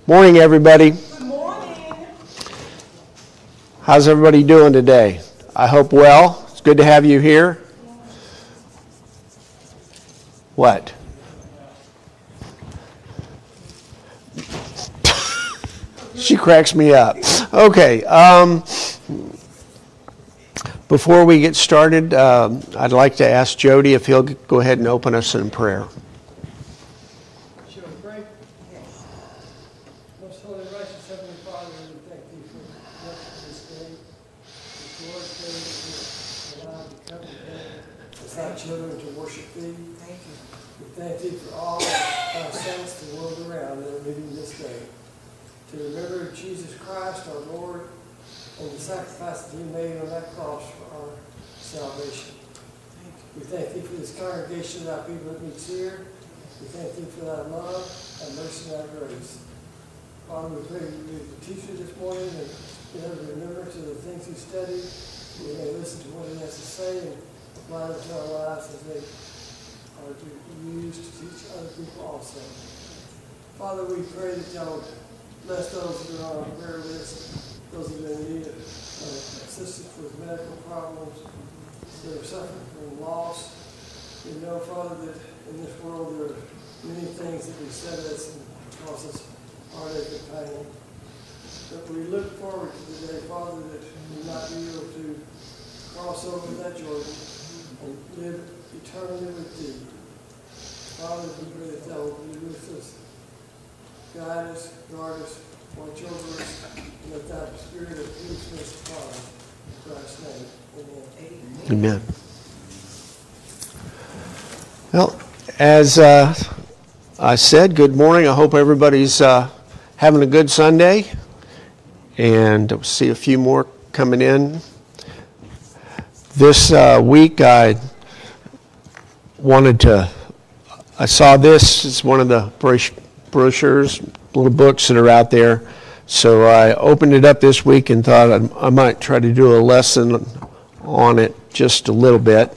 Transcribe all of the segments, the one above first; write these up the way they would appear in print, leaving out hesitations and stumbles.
Morning, everybody. Good morning. How's everybody doing today? I hope well. It's good to have you here. What? She cracks me up. Okay. Before we get started, I'd like to ask Jody if he'll go ahead and open us in prayer. Shall we pray? Yes. Most holy, righteous Heavenly Father, we thank Thee for the rest of this day, this Lord's day that You're allowed to come together as Thy children to worship Thee. Thank you. We thank Thee for all Thy saints, the world around that are living this day, to remember Jesus Christ, our Lord, and the sacrifice that He made on that cross for our salvation. We thank Thee for this congregation of Thy people that meets here. We thank Thee for Thy love, Thy mercy, and Thy grace. Father, we pray that you the teacher this morning and get able to remember to the things he studied. We may listen to what he has to say and apply it to our lives as they are to be used to teach other people also. Father, we pray that y'all bless those that are on our prayer list, those that are in need of assistance with medical problems, that are suffering from loss. We know, Father, that in this world there are many things that beset us and cause us heartache and pain. But we look forward to the day, Father, that we might be able to cross over that Jordan and live eternally with Thee. Father, we pray that Thou will be with us, guide us, guard us, watch over us, and let Thy spirit of peace rest upon us. In Christ's name, amen. Amen. Well, as I said, good morning. I hope everybody's having a good Sunday. And I'll see a few more coming in. This week I saw this. It's one of the brochures, little books that are out there. So I opened it up this week and thought I might try to do a lesson on it just a little bit.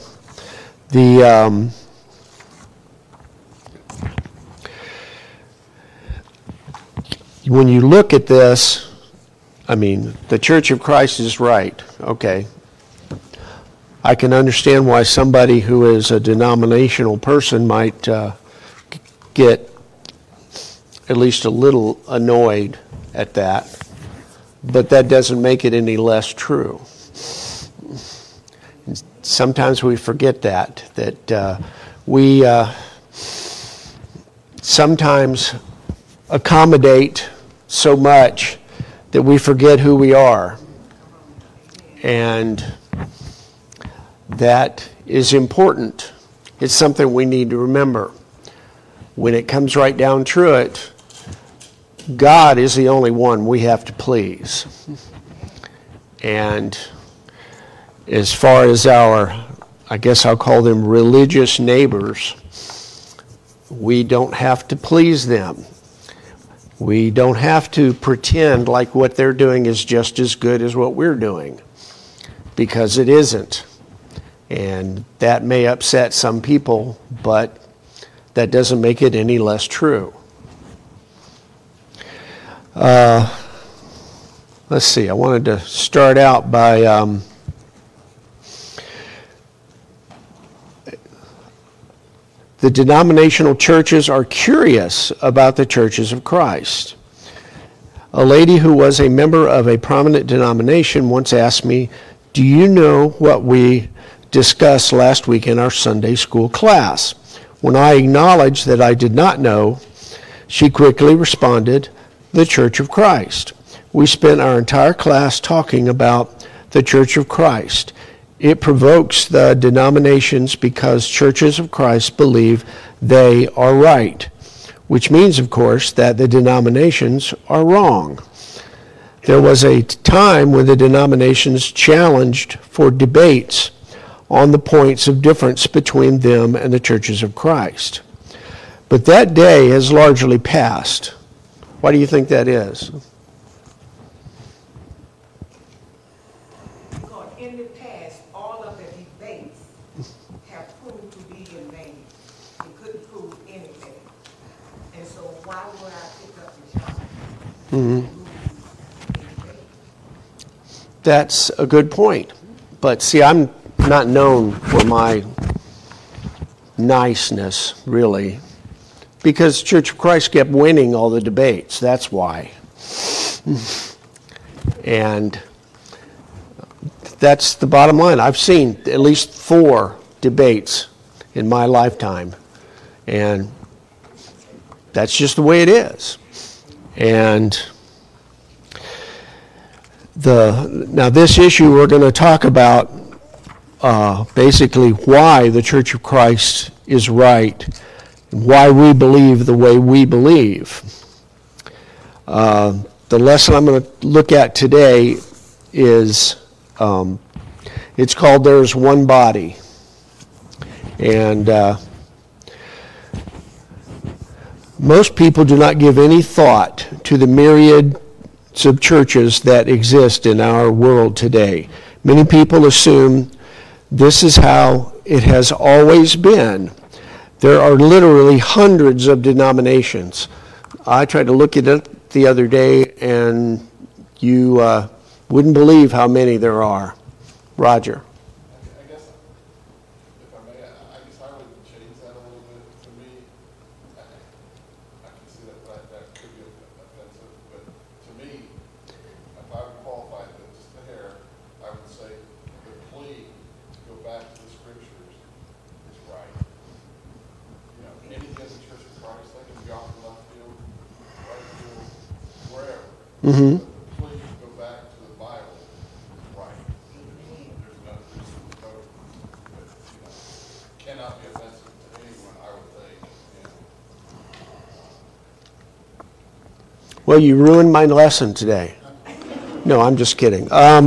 When you look at this, I mean, the Church of Christ is right. Okay. I can understand why somebody who is a denominational person might get at least a little annoyed at that, but that doesn't make it any less true. Sometimes we forget that we sometimes accommodate so much that we forget who we are. And that is important. It's something we need to remember. When it comes right down to it, God is the only one we have to please. And as far as our, I guess I'll call them religious neighbors, we don't have to please them. We don't have to pretend like what they're doing is just as good as what we're doing, because it isn't. And that may upset some people, but that doesn't make it any less true. Let's see, I wanted to start out by the denominational churches are curious about the churches of Christ. A lady who was a member of a prominent denomination once asked me, "Do you know what we discussed last week in our Sunday school class?" When I acknowledged that I did not know, she quickly responded, "The Church of Christ." We spent our entire class talking about the Church of Christ. It provokes the denominations because churches of Christ believe they are right, which means, of course, that the denominations are wrong. There was a time when the denominations challenged for debates on the points of difference between them and the churches of Christ. But that day has largely passed. Why do you think that is? Because in the past, all of the debates have proved to be in vain. They couldn't prove anything. And so why would I pick up the charge? That's a good point. But see, I'm not known for my niceness, really, because Church of Christ kept winning all the debates. That's why. And that's the bottom line. I've seen at least 4 debates in my lifetime, and that's just the way it is. And now this issue we're going to talk about basically why the Church of Christ is right, why we believe the way we believe. The lesson I'm going to look at today is, it's called There's One Body. And most people do not give any thought to the myriads of churches that exist in our world today. Many people assume this is how it has always been. There are literally hundreds of denominations. I tried to look it up the other day, and you wouldn't believe how many there are. Roger. I guess, if I may, I guess I would change that a little bit. To me, I can see that could be offensive, but to me, if I would qualify it just a hair, I would say the plea to go back to the scriptures is right. You know, anything in the Church of Christ, they can be off the left field, right field, wherever. Mm-hmm. Cannot be offensive to anyone, I would think. Well, you ruined my lesson today. No, I'm just kidding.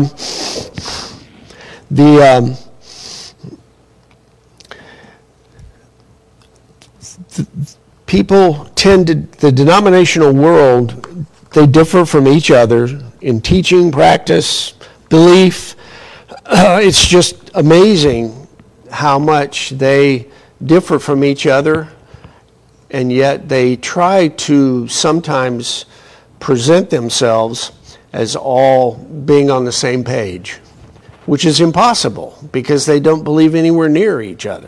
People tend to, the denominational world, they differ from each other in teaching, practice, belief. It's just amazing how much they differ from each other, and yet they try to sometimes present themselves as all being on the same page, which is impossible because they don't believe anywhere near each other.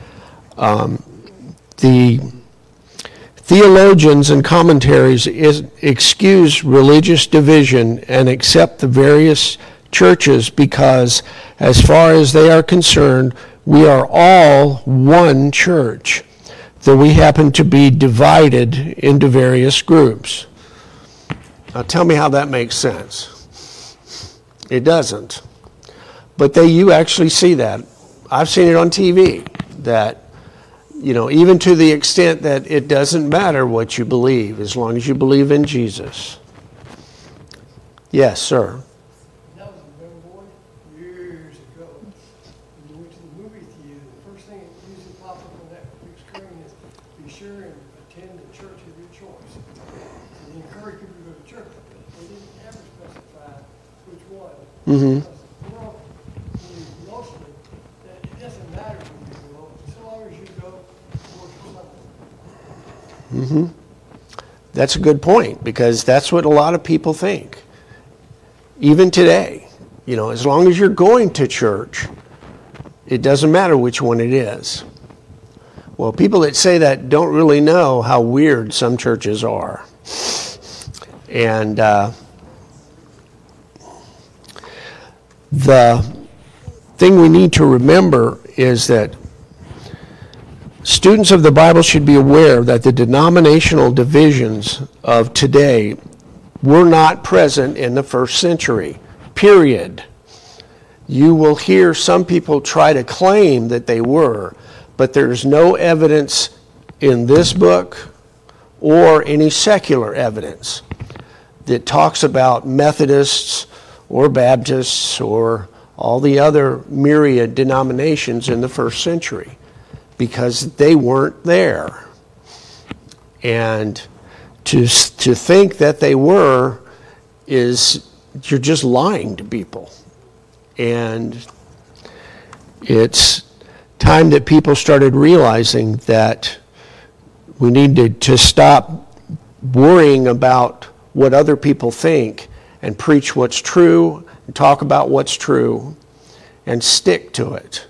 The theologians and commentaries excuse religious division and accept the various churches because, as far as they are concerned, we are all one church, though we happen to be divided into various groups. Now tell me how that makes sense. It doesn't. But you actually see that. I've seen it on TV, that, even to the extent that it doesn't matter what you believe as long as you believe in Jesus. Yes, sir. That was a billboard years ago. When you went to the movie theater, the first thing that usually pops up on that big screen is, be sure and attend the church of your choice. So they encourage people to go to church. They didn't ever specify which one. Mm-hmm. Because the world believes mostly that it doesn't matter where you go, so long as you go towards Sunday. Mm-hmm. That's a good point, because that's what a lot of people think. Even today, as long as you're going to church, it doesn't matter which one it is. Well, people that say that don't really know how weird some churches are. And the thing we need to remember is that students of the Bible should be aware that the denominational divisions of today were not present in the first century, period. You will hear some people try to claim that they were, but there's no evidence in this book or any secular evidence that talks about Methodists or Baptists or all the other myriad denominations in the first century, because they weren't there. And to think that they were you're just lying to people. And it's time that people started realizing that we needed to stop worrying about what other people think and preach what's true, and talk about what's true, and stick to it.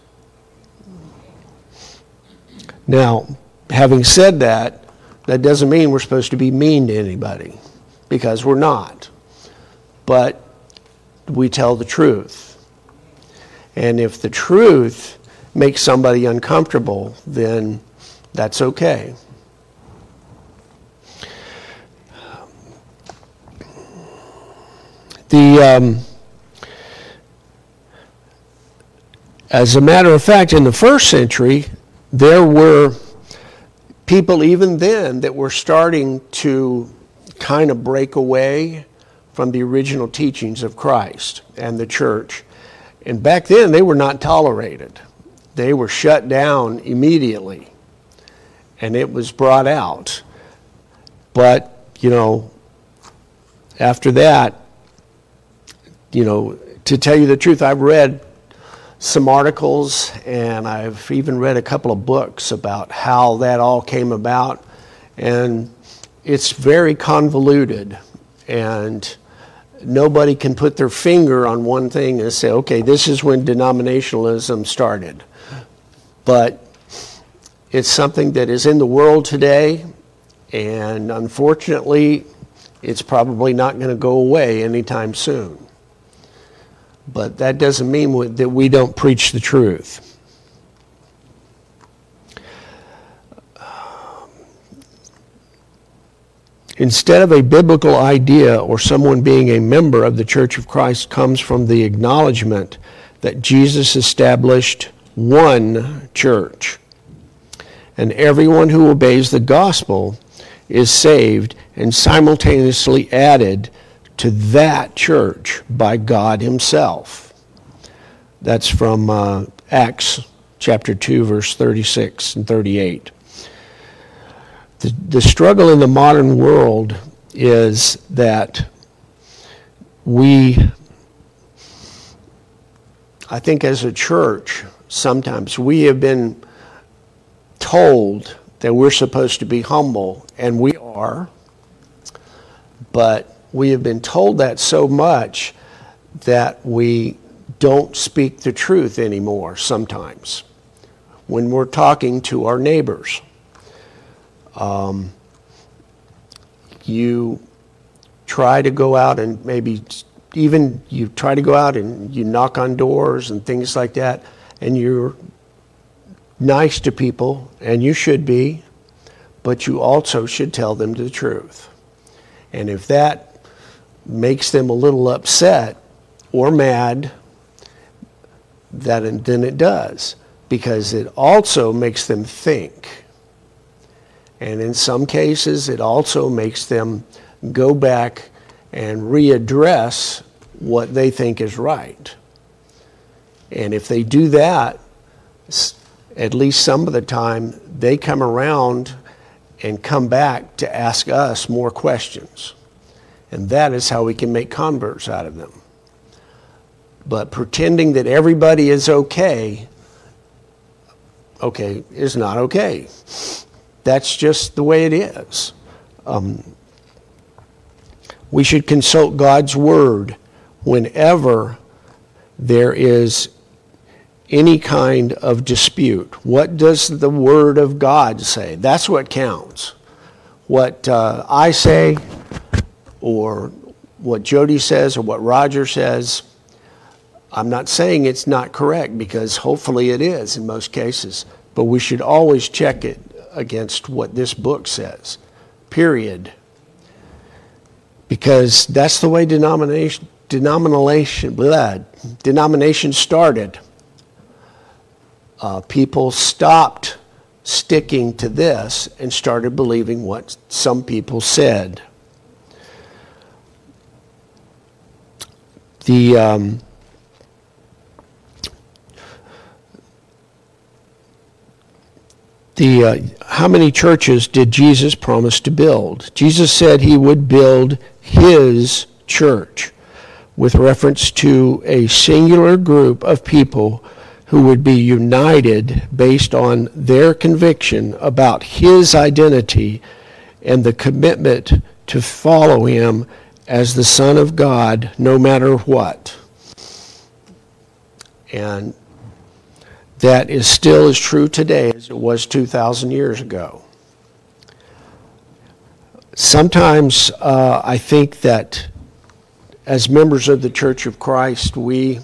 Now, having said that, that doesn't mean we're supposed to be mean to anybody, because we're not. But we tell the truth. And if the truth makes somebody uncomfortable, then that's okay. As a matter of fact, in the first century, there were people even then that were starting to kind of break away from the original teachings of Christ and the church. And back then, they were not tolerated. They were shut down immediately. And it was brought out. But, after that, to tell you the truth, I've read some articles, and I've even read a couple of books about how that all came about, and it's very convoluted, and nobody can put their finger on one thing and say, okay, this is when denominationalism started. But it's something that is in the world today, and unfortunately, it's probably not going to go away anytime soon. But that doesn't mean that we don't preach the truth. Instead of a biblical idea or someone being a member of the Church of Christ comes from the acknowledgement that Jesus established one church. And everyone who obeys the gospel is saved and simultaneously added to that church by God himself. That's from Acts chapter 2, verse 36 and 38. The struggle in the modern world is that I think as a church, sometimes we have been told that we're supposed to be humble, and we are, but we have been told that so much that we don't speak the truth anymore sometimes when we're talking to our neighbors. You try to go out and maybe even you try to go out and you knock on doors and things like that, and you're nice to people, and you should be, but you also should tell them the truth. And if that makes them a little upset or mad, then it does, because it also makes them think. And in some cases, it also makes them go back and readdress what they think is right. And if they do that, at least some of the time, they come around and come back to ask us more questions. And that is how we can make converts out of them. But pretending that everybody is okay is not okay. That's just the way it is. We should consult God's word whenever there is any kind of dispute. What does the word of God say? That's what counts. What I say, or what Jody says, or what Roger says, I'm not saying it's not correct, because hopefully it is in most cases, but we should always check it against what this book says, period. Because that's the way denomination started. People stopped sticking to this and started believing what some people said. How many churches did Jesus promise to build? Jesus said he would build his church with reference to a singular group of people who would be united based on their conviction about his identity and the commitment to follow him as the Son of God no matter what. And that is still as true today as it was 2,000 years ago. Sometimes I think that as members of the Church of Christ, we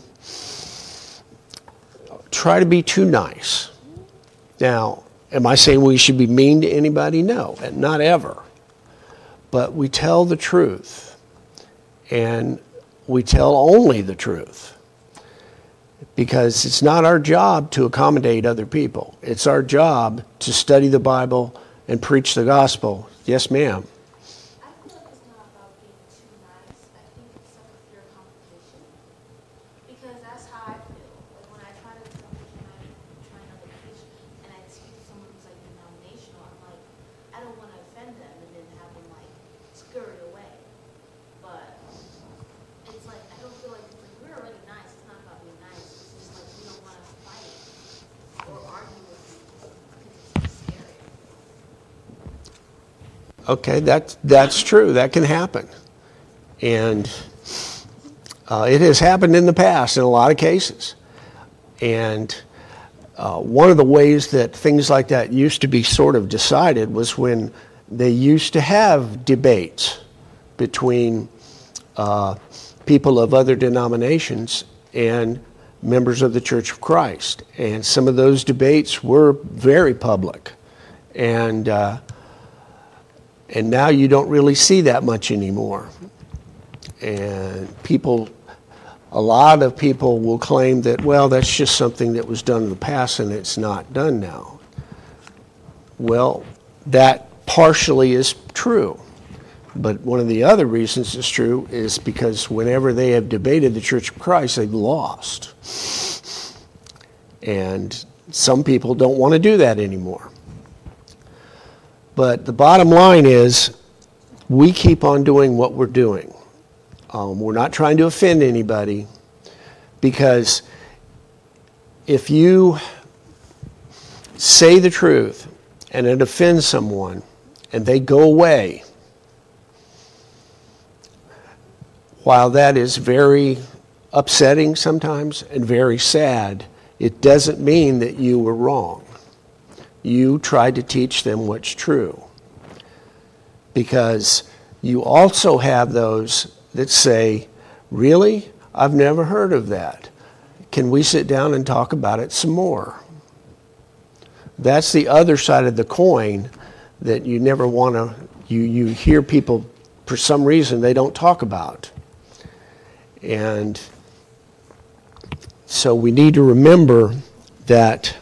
try to be too nice. Now, am I saying we should be mean to anybody? No, not ever. But we tell the truth, and we tell only the truth. Because it's not our job to accommodate other people. It's our job to study the Bible and preach the gospel. Yes, ma'am. I feel like it's not about being too nice. I think it's some fear of competition. Because that's how I feel. Like when I try to try another preach and I speak to someone who's like denominational, I'm like, I don't want to offend them and then have them like scurry away. But it's like I don't feel like it's like we're already nice. It's not about being nice. It's just like we don't want to fight or argue with people because it's too scary. Okay, that's true. That can happen. And it has happened in the past in a lot of cases. And one of the ways that things like that used to be sort of decided was when they used to have debates between people of other denominations and members of the Church of Christ. And some of those debates were very public. And now you don't really see that much anymore. And a lot of people will claim that, well, that's just something that was done in the past and it's not done now. Well, that partially is true. But one of the other reasons it's true is because whenever they have debated the Church of Christ, they've lost. And some people don't want to do that anymore. But the bottom line is we keep on doing what we're doing. We're not trying to offend anybody, because if you say the truth and it offends someone and they go away, while that is very upsetting sometimes and very sad, it doesn't mean that you were wrong. You tried to teach them what's true. Because you also have those that say, really? I've never heard of that. Can we sit down and talk about it some more? That's the other side of the coin that you never want to, you hear people, for some reason, they don't talk about. And so we need to remember that,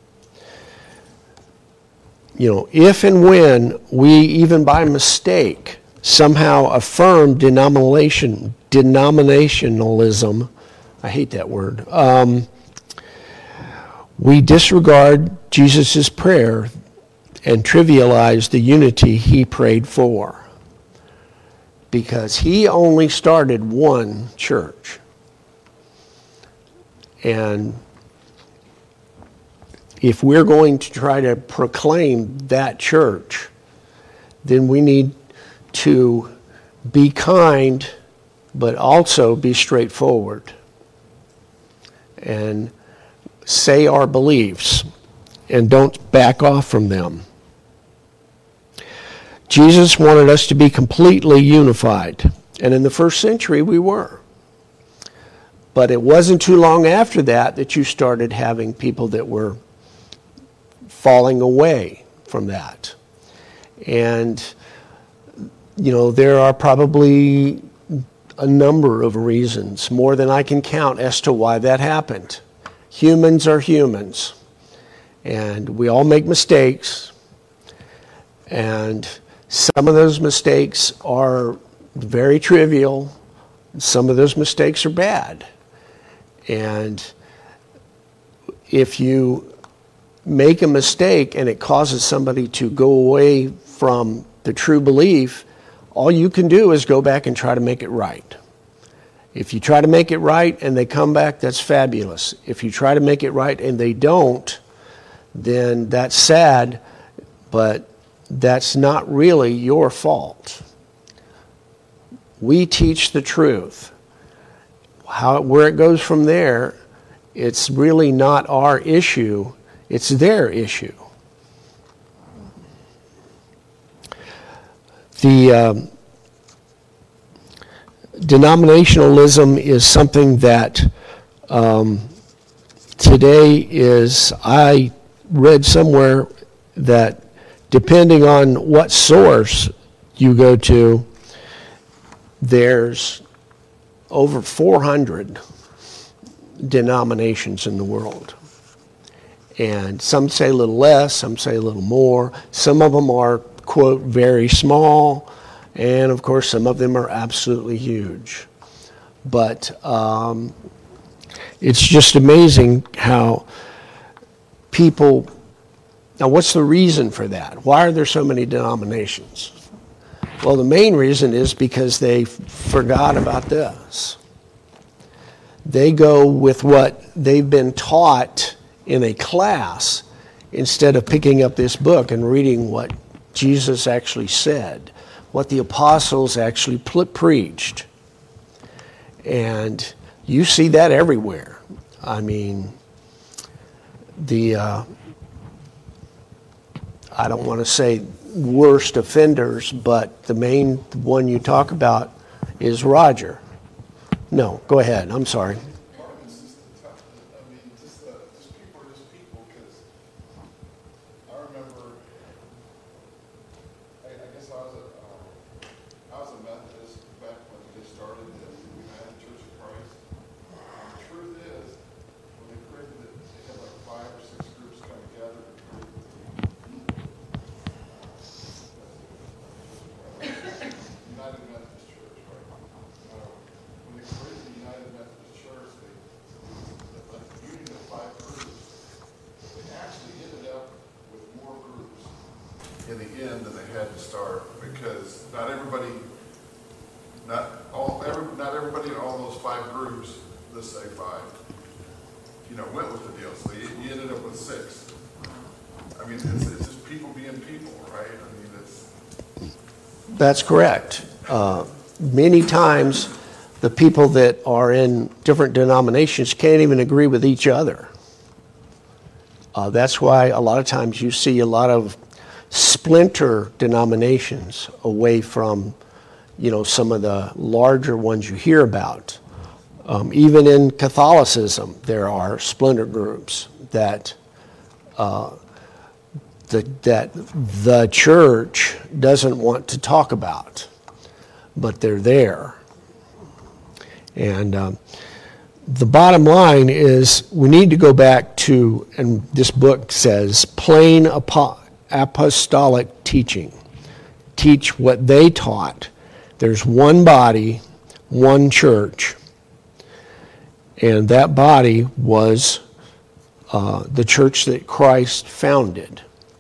if and when we, even by mistake, somehow affirm denominationalism, I hate that word, we disregard Jesus' prayer and trivialize the unity he prayed for. Because he only started one church. And if we're going to try to proclaim that church, then we need to be kind, but also be straightforward and say our beliefs and don't back off from them. Jesus wanted us to be completely unified, and in the first century we were. But it wasn't too long after that that you started having people that were falling away from that. And, there are probably a number of reasons, more than I can count, as to why that happened. Humans are humans. And we all make mistakes. And some of those mistakes are very trivial. Some of those mistakes are bad. And if you make a mistake and it causes somebody to go away from the true belief, all you can do is go back and try to make it right. If you try to make it right and they come back, that's fabulous. If you try to make it right and they don't, then that's sad, but that's not really your fault. We teach the truth. Where it goes from there, it's really not our issue, it's their issue. The denominationalism is something that today I read somewhere that depending on what source you go to, there's over 400 denominations in the world. And some say a little less, some say a little more. Some of them are, quote, very small, and of course some of them are absolutely huge. But it's just amazing how people, now what's the reason for that? Why are there so many denominations? Well, the main reason is because they forgot about this. They go with what they've been taught in a class instead of picking up this book and reading what Jesus actually said, what the apostles actually preached. And you see that everywhere. I mean, I don't want to say worst offenders, but the main one you talk about is Roger. No, go ahead. I'm sorry. Part of it's just the tough, I mean, just people are just people, because I remember, I guess I was a Methodist back when they started the United Church of Christ. And the truth is, when they created it, they had like 5 or 6 groups come together to create United Methodist Church, right? When they created the United Methodist Church, the union of 5 groups, they actually ended up with more groups in the end than they had to start, because not everybody in all those 5 groups, let's say 5, went with the deal. So you ended up with 6. I mean, it's just people being people, right? I mean, That's correct. Many times, the people that are in different denominations can't even agree with each other. That's why a lot of times you see a lot of splinter denominations away from, some of the larger ones you hear about. Even in Catholicism, there are splinter groups that the church doesn't want to talk about, but they're there. And the bottom line is we need to go back to, and this book says, plain apostolic teaching. Teach what they taught. There's one body, one church, and that body was the church that Christ founded.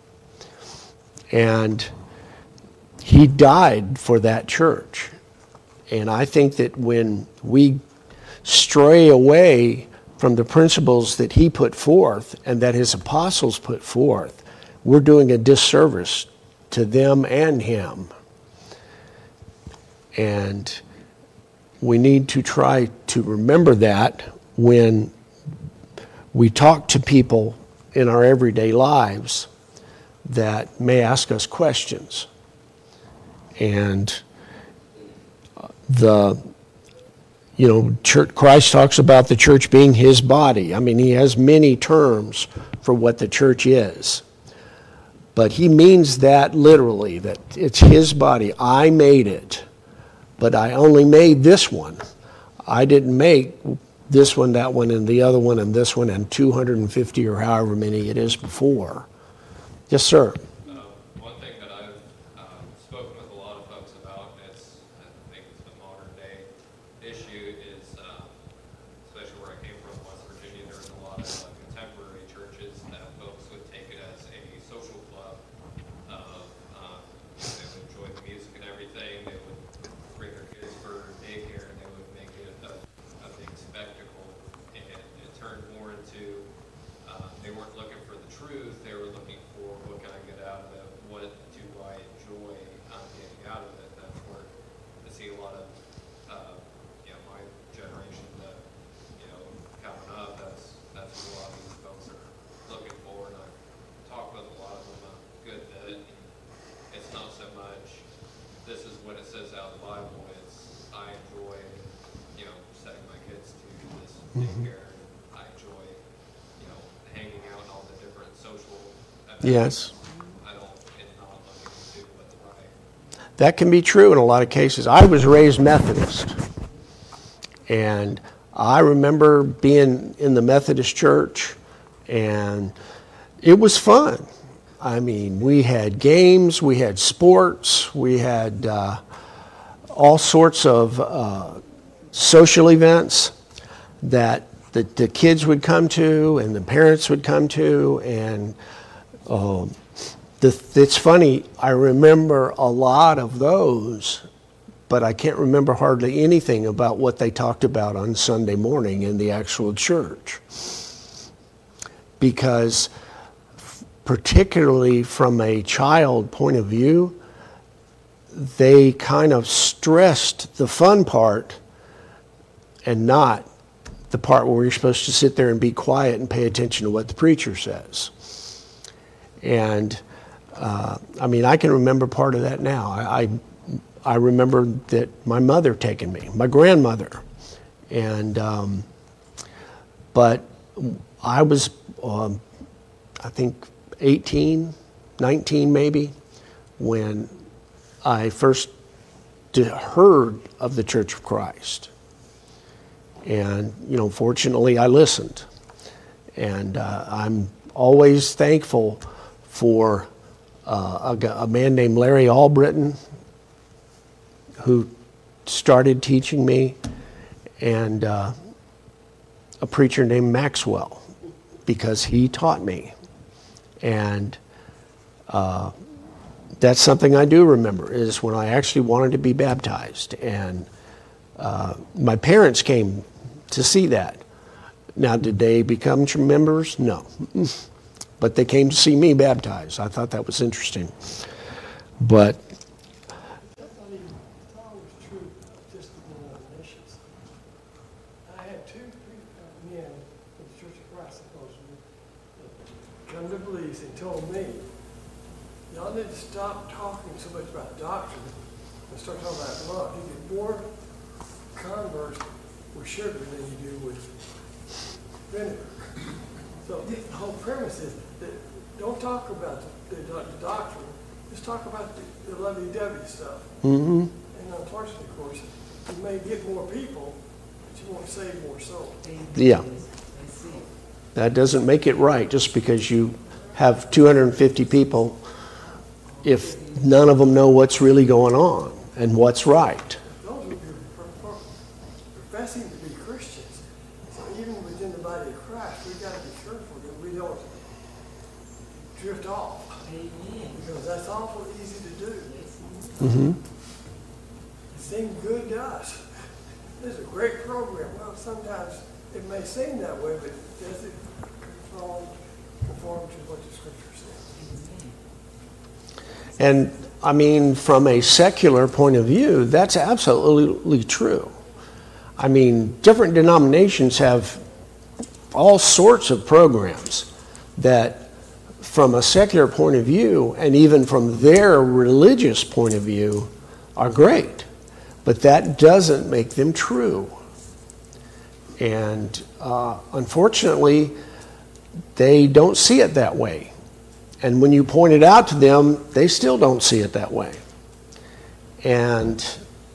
And he died for that church. And I think that when we stray away from the principles that he put forth and that his apostles put forth, we're doing a disservice to them and him. And we need to try to remember that when we talk to people in our everyday lives that may ask us questions. And Christ talks about the church being his body. I mean, he has many terms for what the church is. But he means that literally, that it's his body. I made it, but I only made this one. I didn't make this one, that one, and the other one, and this one, and 250 or however many it is before. Yes, sir. One thing that I've spoken with a lot of folks about, I think it's a modern day issue, is especially where I came from, West Virginia, there's a lot of contemporary churches that folks would take it as a social club. They would enjoy the music and everything. They would bring their kids for daycare, and they would make it a big spectacle. And it turned more into they weren't looking for the truth. They were looking for what can I get out daycare. I enjoy, hanging out and all the different social events. Yes. I don't, and not looking to do what's right. That can be true in a lot of cases. I was raised Methodist, and I remember being in the Methodist church, and it was fun. I mean, we had games, we had sports, we had all sorts of social events that the kids would come to and the parents would come to, and it's funny, I remember a lot of those, but I can't remember hardly anything about what they talked about on Sunday morning in the actual church. Because particularly from a child point of view, they kind of stressed the fun part and not the part where you're supposed to sit there and be quiet and pay attention to what the preacher says. And I mean, I can remember part of that now. I remember that my mother taking me, my grandmother, and but I was, I think, 18, 19 maybe, when I first heard of the Church of Christ. And, fortunately I listened. And I'm always thankful for a man named Larry Albritton, who started teaching me, and a preacher named Maxwell, because he taught me. And that's something I do remember, is when I actually wanted to be baptized. And my parents came to see that. Now, did they become members? No. But they came to see me baptized. I thought that was interesting. But I thought it was true of just the denominations. I had two men from the Church of Christ, supposedly, that come to Belize and told me, y'all need to stop talking so much about doctrine and start talking about love. You get more converts with sugar than you do with vinegar. So the whole premise is that don't talk about the doctrine, just talk about the lovey-dovey stuff. mm-hmm. And unfortunately, of course, you may get more people, but you won't save more souls. Yeah. That doesn't make it right just because you have 250 people if none of them know what's really going on and what's right. Those are professing to be Christians. So even within the body of Christ, we've got to be careful that we don't drift off. Amen. Because that's awful easy to do. Mm-hmm. It seemed good to us. This is a great program. Well, sometimes it may seem that way, but does it conform to what the Scripture says? And I mean, from a secular point of view, that's absolutely true. I mean, different denominations have all sorts of programs that, from a secular point of view, and even from their religious point of view, are great. But that doesn't make them true. And unfortunately, they don't see it that way. And when you point it out to them, they still don't see it that way. And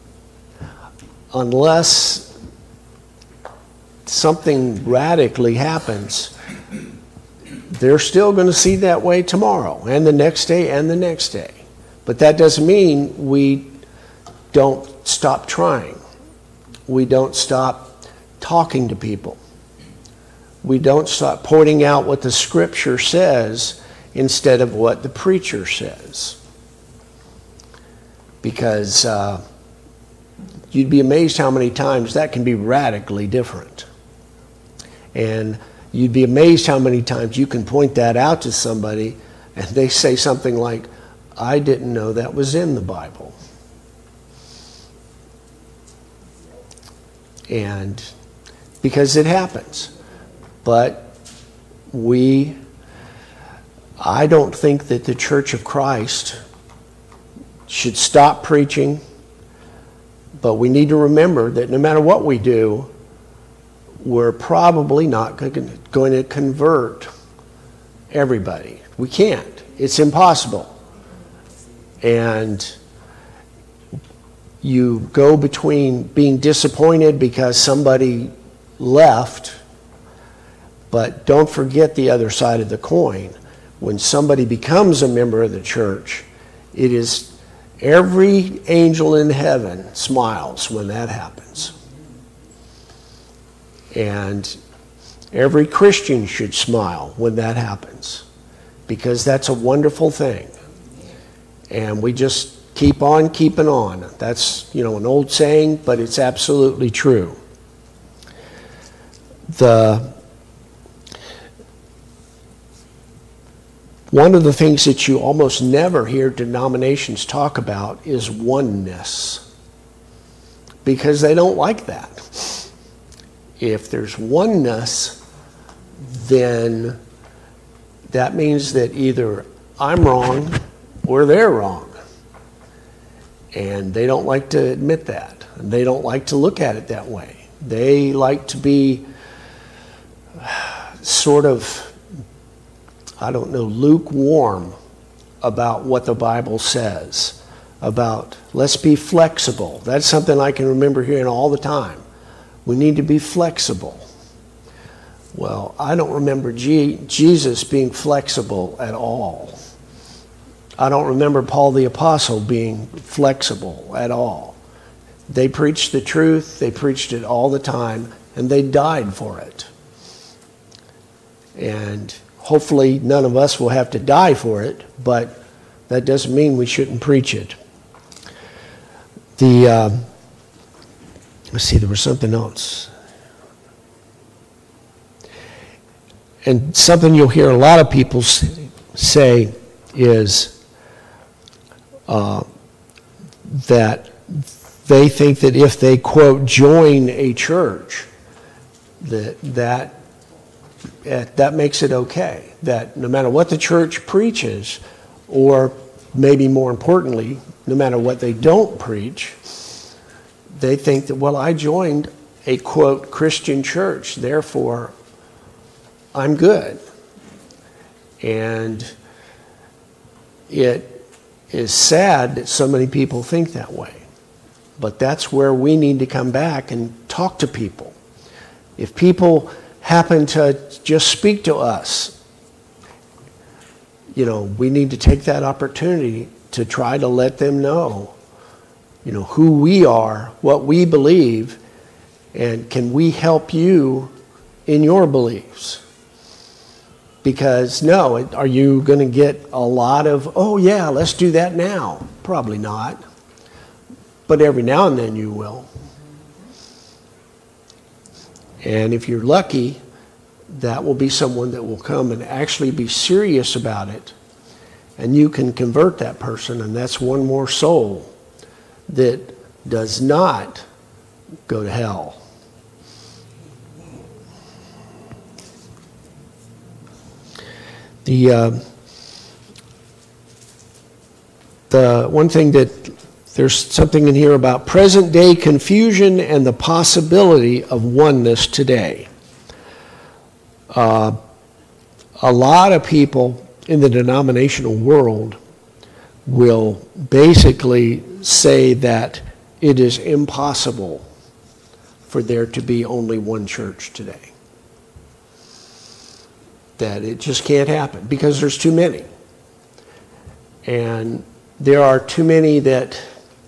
unless something radically happens, they're still going to see that way tomorrow and the next day and the next day. But that doesn't mean we don't stop trying. We don't stop talking to people. We don't stop pointing out what the Scripture says instead of what the preacher says. Because you'd be amazed how many times that can be radically different. And you'd be amazed how many times you can point that out to somebody and they say something like, I didn't know that was in the Bible. And because it happens. But I don't think that the Church of Christ should stop preaching, but we need to remember that no matter what we do, we're probably not going to convert everybody. We can't. It's impossible. And you go between being disappointed because somebody left, but don't forget the other side of the coin. When somebody becomes a member of the church, it is every angel in heaven smiles when that happens. And every Christian should smile when that happens, because that's a wonderful thing. And we just keep on keeping on. That's, an old saying, but it's absolutely true. One of the things that you almost never hear denominations talk about is oneness, because they don't like that. If there's oneness, then that means that either I'm wrong or they're wrong. And they don't like to admit that. And they don't like to look at it that way. They like to be sort of, lukewarm about what the Bible says. About, let's be flexible. That's something I can remember hearing all the time. We need to be flexible. Well, I don't remember Jesus being flexible at all. I don't remember Paul the Apostle being flexible at all. They preached the truth, they preached it all the time, and they died for it. And hopefully none of us will have to die for it, but that doesn't mean we shouldn't preach it. Let's see, there was something else. And something you'll hear a lot of people say is that they think that if they, quote, join a church, that makes it okay. That no matter what the church preaches, or maybe more importantly, no matter what they don't preach, they think that, well, I joined a, quote, Christian church, therefore I'm good. And it is sad that so many people think that way. But that's where we need to come back and talk to people. If people happen to just speak to us, we need to take that opportunity to try to let them know, who we are, what we believe, and can we help you in your beliefs? Because are you going to get a lot of, oh yeah, let's do that now? Probably not. But every now and then you will. And if you're lucky, that will be someone that will come and actually be serious about it. And you can convert that person, and that's one more soul that does not go to hell. The one thing that there's something in here about present day confusion and the possibility of oneness today. A lot of people in the denominational world will basically say that it is impossible for there to be only one church today. That it just can't happen because there's too many. And there are too many that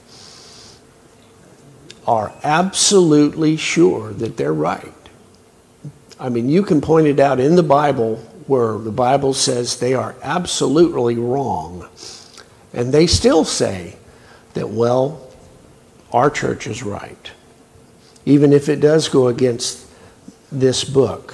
are absolutely sure that they're right. I mean, you can point it out in the Bible where the Bible says they are absolutely wrong. And they still say that, well, our church is right. Even if it does go against this book.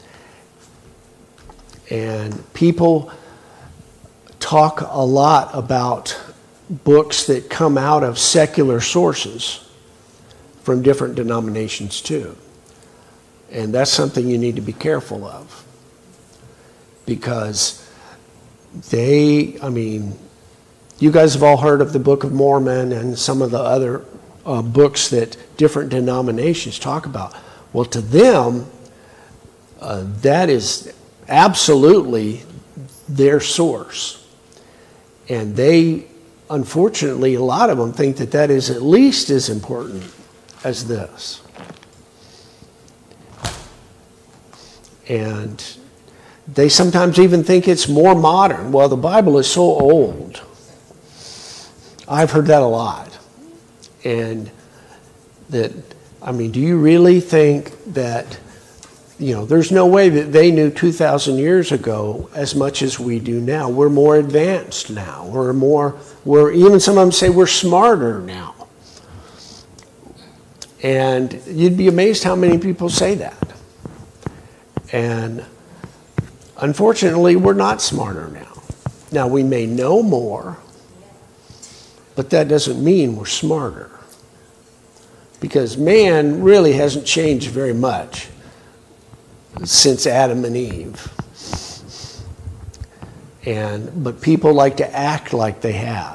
And people talk a lot about books that come out of secular sources from different denominations too. And that's something you need to be careful of. Because you guys have all heard of the Book of Mormon and some of the other books that different denominations talk about. Well, to them, that is absolutely their source. And they, unfortunately, a lot of them think that that is at least as important as this. And they sometimes even think it's more modern. Well, the Bible is so old. I've heard that a lot. And that, I mean, do you really think that, there's no way that they knew 2,000 years ago as much as we do now. We're more advanced now. Even some of them say we're smarter now. And you'd be amazed how many people say that. And unfortunately, we're not smarter now. Now, we may know more, but that doesn't mean we're smarter. Because man really hasn't changed very much since Adam and Eve. But people like to act like they have.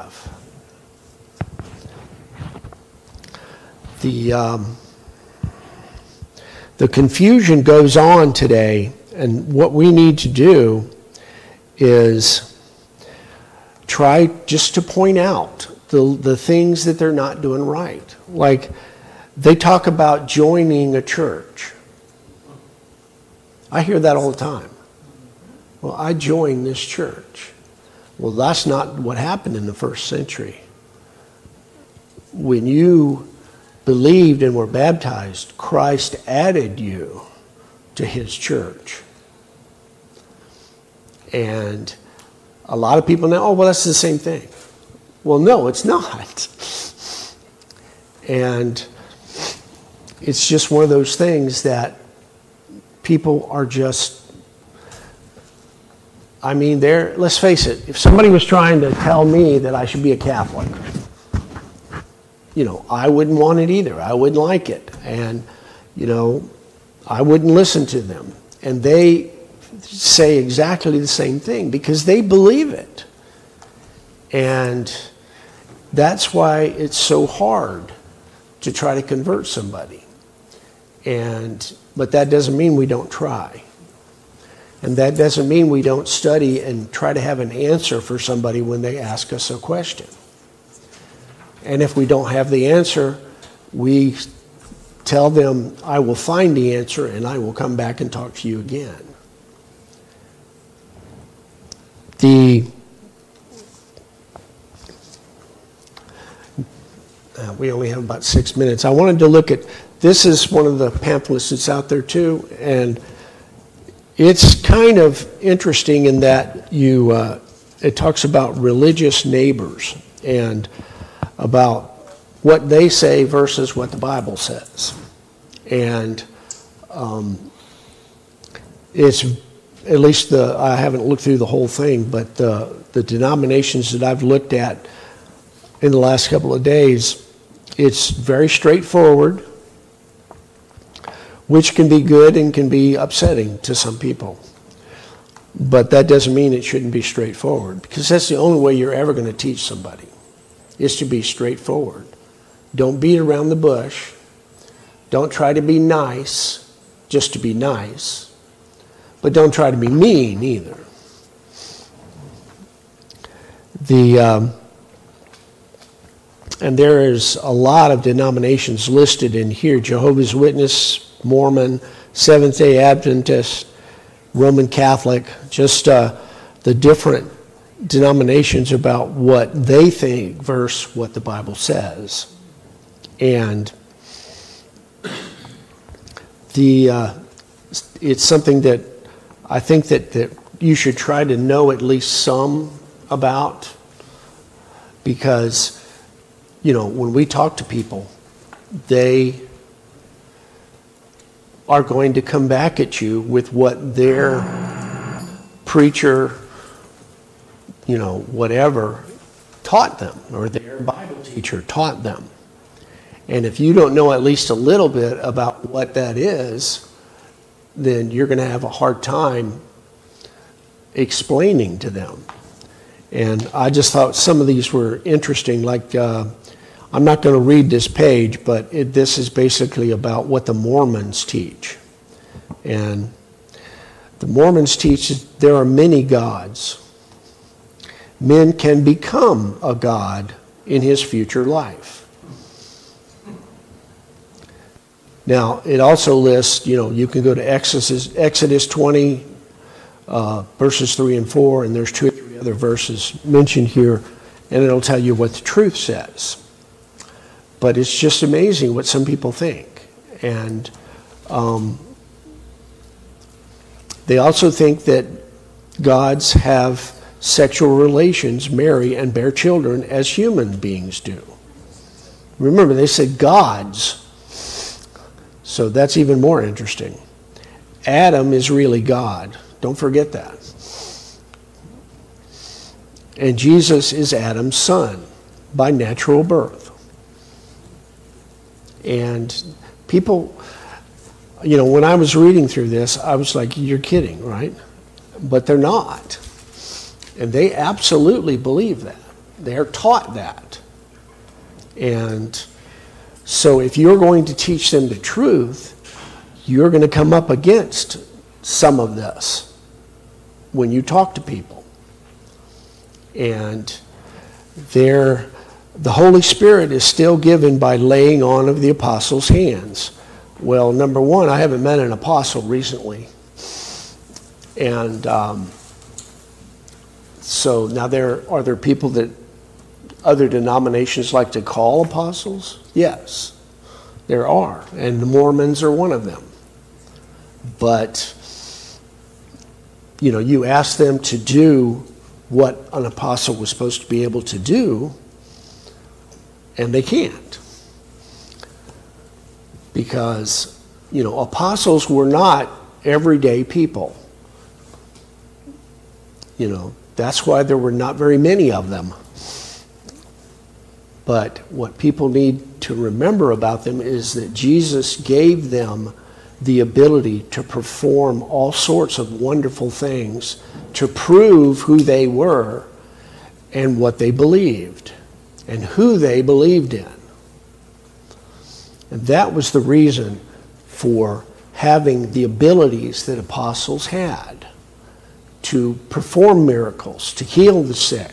The confusion goes on today, and what we need to do is try just to point out the things that they're not doing right. Like, they talk about joining a church. I hear that all the time. Well, I joined this church. Well, that's not what happened in the first century. When you believed and were baptized, Christ added you to his church. And a lot of people now, well, that's the same thing. Well, no, it's not. And it's just one of those things that people are just, let's face it, if somebody was trying to tell me that I should be a Catholic, I wouldn't want it either. I wouldn't like it. And, I wouldn't listen to them. And they say exactly the same thing because they believe it. And that's why it's so hard to try to convert somebody. But that doesn't mean we don't try. And that doesn't mean we don't study and try to have an answer for somebody when they ask us a question. And if we don't have the answer, we tell them, I will find the answer and I will come back and talk to you again. We only have about 6 minutes. I wanted to look at, this is one of the pamphlets that's out there too, and it's kind of interesting in that it talks about religious neighbors and about what they say versus what the Bible says. And it's, at least I haven't looked through the whole thing, but the denominations that I've looked at in the last couple of days, it's very straightforward, which can be good and can be upsetting to some people. But that doesn't mean it shouldn't be straightforward, because that's the only way you're ever going to teach somebody, is to be straightforward. Don't beat around the bush. Don't try to be nice just to be nice. But don't try to be mean either. And there is a lot of denominations listed in here: Jehovah's Witness, Mormon, Seventh-day Adventist, Roman Catholic, just the different denominations about what they think versus what the Bible says. And it's something that I think that you should try to know at least some about, because when we talk to people, they are going to come back at you with what their preacher, whatever, taught them, or their Bible teacher taught them. And if you don't know at least a little bit about what that is, then you're going to have a hard time explaining to them. And I just thought some of these were interesting. Like, I'm not going to read this page, but this is basically about what the Mormons teach. And the Mormons teach that there are many gods. Men can become a god in his future life. Now, it also lists, you can go to Exodus 20, verses 3 and 4, and there's 2 or 3 other verses mentioned here, and it'll tell you what the truth says. But it's just amazing what some people think. And they also think that gods have sexual relations, marry, and bear children as human beings do. Remember, they said gods. So that's even more interesting. Adam is really God. Don't forget that. And Jesus is Adam's son by natural birth. And people, when I was reading through this, I was like, you're kidding, right? But they're not. And they absolutely believe that. They're taught that. And so if you're going to teach them the truth, you're going to come up against some of this when you talk to people. And the Holy Spirit is still given by laying on of the apostles' hands. Well, number one, I haven't met an apostle recently. And so now are there people that other denominations like to call apostles? Yes, there are, and the Mormons are one of them. But, you ask them to do what an apostle was supposed to be able to do, and they can't. Because, apostles were not everyday people. That's why there were not very many of them. But what people need to remember about them is that Jesus gave them the ability to perform all sorts of wonderful things to prove who they were and what they believed and who they believed in. And that was the reason for having the abilities that apostles had to perform miracles, to heal the sick.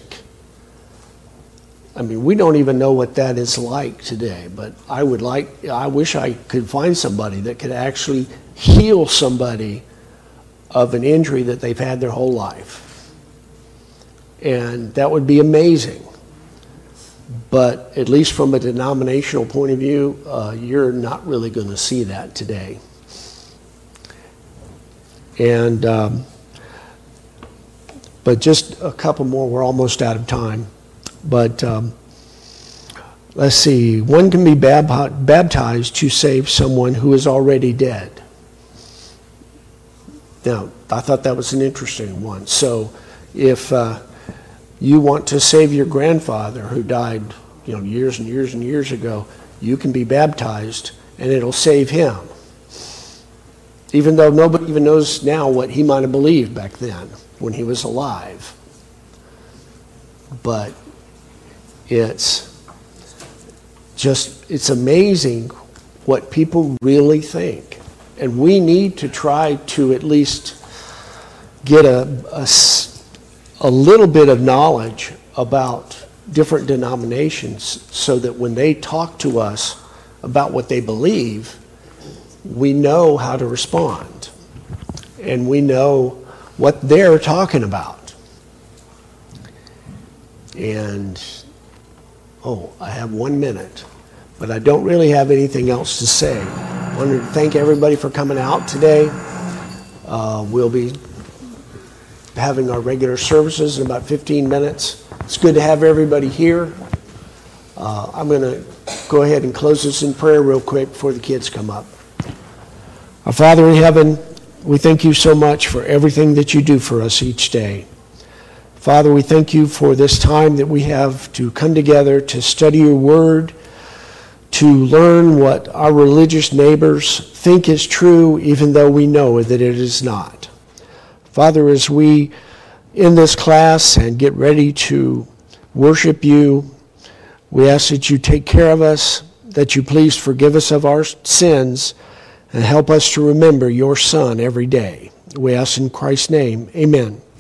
I mean, we don't even know what that is like today, but I wish I could find somebody that could actually heal somebody of an injury that they've had their whole life. And that would be amazing. But at least from a denominational point of view, you're not really going to see that today. And, but just a couple more, we're almost out of time. But let's see, one can be baptized to save someone who is already dead. Now, I thought that was an interesting one. So if you want to save your grandfather who died, years and years and years ago, you can be baptized and it'll save him. Even though nobody even knows now what he might have believed back then when he was alive. But it's amazing what people really think. And we need to try to at least get a little bit of knowledge about different denominations so that when they talk to us about what they believe, we know how to respond. And we know what they're talking about. And I have 1 minute, but I don't really have anything else to say. I wanted to thank everybody for coming out today. We'll be having our regular services in about 15 minutes. It's good to have everybody here. I'm going to go ahead and close this in prayer real quick before the kids come up. Our Father in heaven, we thank you so much for everything that you do for us each day. Father, we thank you for this time that we have to come together to study your word, to learn what our religious neighbors think is true, even though we know that it is not. Father, as we end this class and get ready to worship you, We ask that you take care of us, that you please forgive us of our sins, and help us to remember your Son every day. We ask in Christ's name, amen.